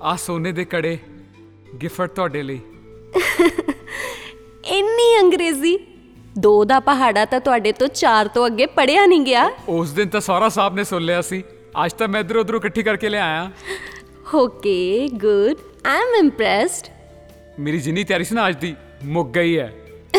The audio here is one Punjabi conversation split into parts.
ਆ ਸੋਨੇ ਦੇ ਕੜੇ ਗਿਫਟ ਤੁਹਾਡੇ ਲਈ। ਇੰਨੀ ਅੰਗਰੇਜ਼ੀ, 2 ਦਾ ਪਹਾੜਾ ਤਾਂ ਤੁਹਾਡੇ ਤੋਂ 4 ਤੋਂ ਅੱਗੇ ਪੜਿਆ ਨਹੀਂ ਗਿਆ। ਉਸ ਦਿਨ ਤਾਂ ਸਹੁਰਾ ਸਾਹਿਬ ਨੇ ਸੁਣ ਲਿਆ ਸੀ, ਅੱਜ ਤਾਂ ਮੈਂ ਇੱਧਰੋਂ ਉੱਧਰੋਂ ਇਕੱਠੀ ਕਰਕੇ ਲਿਆਇਆ। Okay good, I am impressed. ਮੇਰੀ ਜਿੰਨੀ ਤਿਆਰੀ ਸੀ ਨਾ ਅੱਜ ਦੀ ਮੁੱਕ ਗਈ ਹੈ।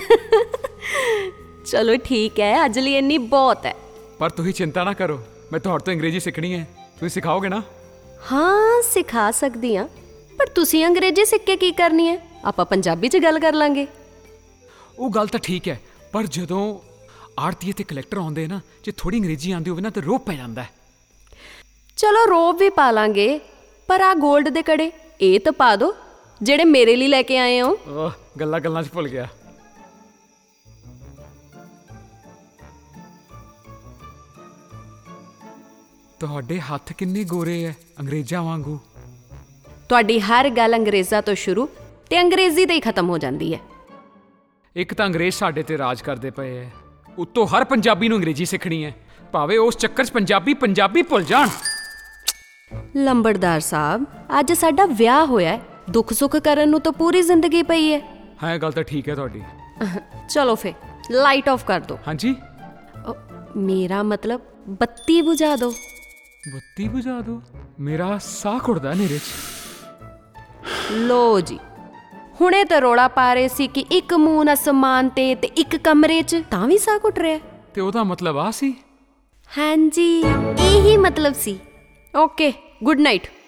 ਚਲੋ ਠੀਕ ਹੈ, ਅੱਜ ਲਈ ਇੰਨੀ ਬਹੁਤ ਹੈ। ਪਰ ਤੁਸੀਂ ਚਿੰਤਾ ਨਾ ਕਰੋ, ਮੈਂ ਤੁਹਾਡੇ ਤੋਂ ਅੰਗਰੇਜ਼ੀ ਸਿੱਖਣੀ ਹੈ, ਤੁਸੀਂ ਸਿਖਾਓਗੇ ਨਾ? ਹਾਂ ਸਿਖਾ ਸਕਦੀ ਹਾਂ, ਪਰ ਤੁਸੀਂ ਅੰਗਰੇਜ਼ੀ ਸਿੱਖ ਕੇ ਕੀ ਕਰਨੀ ਹੈ? ਆਪਾਂ ਪੰਜਾਬੀ 'ਚ ਗੱਲ ਕਰ ਲਾਂਗੇ। ਉਹ ਗੱਲ ਤਾਂ ਠੀਕ ਹੈ, ਪਰ ਜਦੋਂ ਆੜਤੀਏ ਤੇ ਕਲੈਕਟਰ ਆਉਂਦੇ ਨਾ, ਜੇ ਥੋੜੀ ਅੰਗਰੇਜ਼ੀ ਆਉਂਦੀ ਹੋਵੇ ਨਾ ਤਾਂ ਰੋਹ ਪੈ ਜਾਂਦਾ। ਚਲੋ ਰੋਬ ਵੀ ਪਾ ਲਾਂਗੇ, ਪਰ ਆ 골ਡ ਦੇ ਕੜੇ ਇਹ ਤਾਂ ਪਾ ਦਿਓ ਜਿਹੜੇ ਮੇਰੇ ਲਈ ਲੈ ਕੇ ਆਏ ਹੋ। ਗੱਲਾਂ ਗੱਲਾਂ 'ਚ ਭੁੱਲ ਗਿਆ। ਤੁਹਾਡੇ ਹੱਥ ਕਿੰਨੇ ਗੋਰੇ ਐ, ਅੰਗਰੇਜ਼ਾਂ ਵਾਂਗੂ। ਤੁਹਾਡੀ ਹਰ ਗੱਲ ਅੰਗਰੇਜ਼ਾਂ ਤੋਂ ਸ਼ੁਰੂ ਤੇ ਅੰਗਰੇਜ਼ੀ ਤੇ ਹੀ ਖਤਮ ਹੋ ਜਾਂਦੀ ਹੈ। ਇੱਕ ਤਾਂ ਅੰਗਰੇਜ਼ ਸਾਡੇ ਤੇ ਰਾਜ ਕਰਦੇ ਪਏ ਐ, ਉੱਤੋਂ ਹਰ ਪੰਜਾਬੀ ਨੂੰ ਅੰਗਰੇਜ਼ੀ ਸਿੱਖਣੀ ਹੈ, ਭਾਵੇਂ ਉਸ ਚੱਕਰ 'ਚ ਪੰਜਾਬੀ ਭੁੱਲ ਜਾਣ। ਲੰਬੜਦਾਰ ਸਾਹਿਬ, ਅੱਜ ਸਾਡਾ ਵਿਆਹ ਹੋਇਆ, ਦੁੱਖ ਸੁੱਖ ਕਰਨ ਨੂੰ ਤਾਂ ਪੂਰੀ ਜ਼ਿੰਦਗੀ ਪਈ ਹੈ। ਹਾਂ, ਇਹ ਗੱਲ ਤਾਂ ਠੀਕ ਹੈ ਤੁਹਾਡੀ। ਚਲੋ ਫੇ ਲਾਈਟ ਆਫ ਕਰ ਦਿਓ। ਹਾਂਜੀ, ਮੇਰਾ ਮਤਲਬ ਬੱਤੀ ਬੁਝਾ ਦਿਓ। ਬੱਤੀ ਬੁਝਾ ਦਿਓ? ਮੇਰਾ ਸਾਹ ਘੁੱਟਦਾ ਹਨੇਰੇ 'ਚ। ਲੋ ਜੀ, ਹੁਣੇ ਤਾਂ ਰੋਲਾ ਪਾ ਰਹੇ ਸੀ ਕਿ ਇੱਕ ਮੂੰਹ ਅਸਮਾਨ ਤੇ ਇੱਕ ਕਮਰੇ 'ਚ, ਤਾਂ ਵੀ ਸਾਹ ਘੁੱਟ ਰਿਹਾ। ਤੇ ਉਹਦਾ ਮਤਲਬ ਆ ਸੀ? ਹਾਂਜੀ, ਇਹੀ ਮਤਲਬ ਸੀ। Okay, good night.